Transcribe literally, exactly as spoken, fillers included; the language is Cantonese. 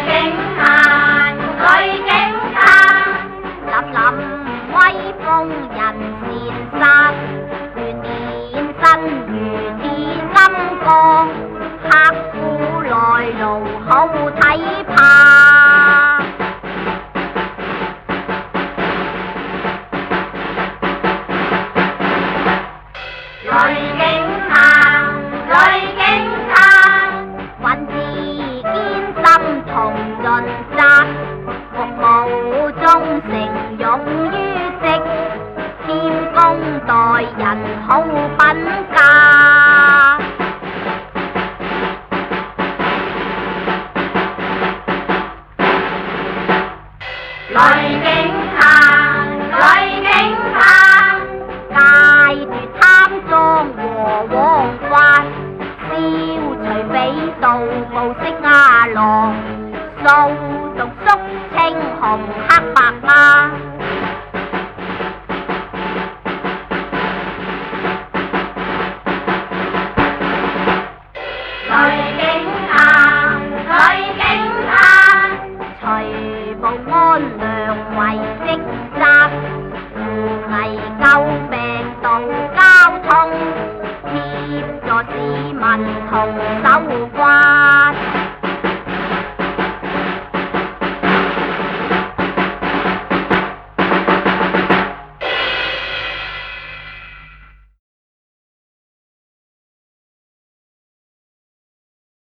警察，女警察， 凛凛威風人善殺，如電身如鐵金剛，刻苦耐勞好睇怕。 女警察，女警察， 運自堅心同盡責，服務忠誠勇於職，謙恭待人好品格。 女警察，女警察， 戒絕貪贓和枉法，消除匪盜無色亞郎，掃毒肅清紅黑白嗎？